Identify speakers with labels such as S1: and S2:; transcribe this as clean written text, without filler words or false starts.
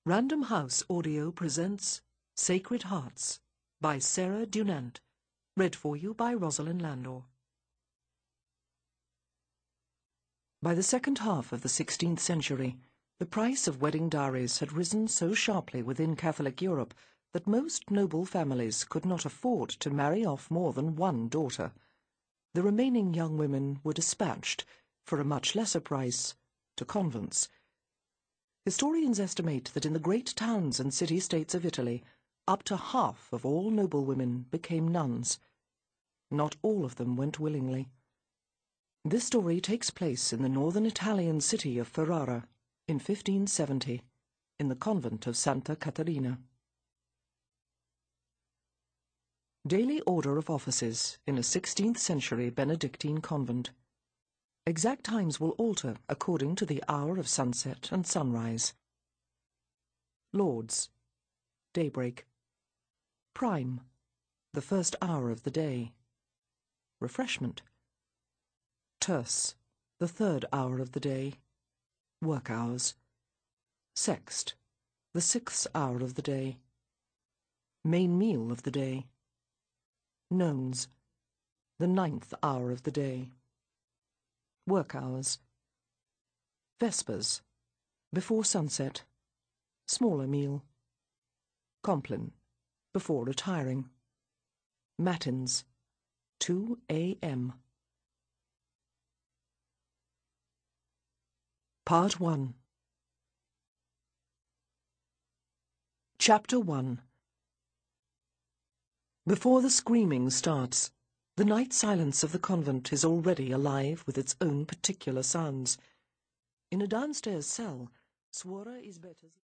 S1: Random House Audio presents Sacred Hearts by Sarah Dunant, read for you by Rosalind Landor. By the second half of the 16th century, the price of wedding dowries had risen so sharply within Catholic Europe that most noble families could not afford to marry off more than one daughter. The remaining young women were dispatched, for a much lesser price, to convents. Historians estimate that in the great towns and city-states of Italy, up to half of all noblewomen became nuns. Not all of them went willingly. This story takes place in the northern Italian city of Ferrara in 1570, in the convent of Santa Caterina. Daily order of offices in a 16th century Benedictine convent. Exact times will alter according to the hour of sunset and sunrise. Lauds, daybreak. Prime, the first hour of the day. Refreshment. Terce, the third hour of the day. Work hours. Sext, the sixth hour of the day. Main meal of the day. Nones, the ninth hour of the day. Work hours. Vespers, before sunset. Smaller meal. Compline, before retiring. Matins, 2 a.m. Part 1. Chapter 1. Before the screaming starts, the night silence of the convent is already alive with its own particular sounds. In a downstairs cell, Suora Isbeta's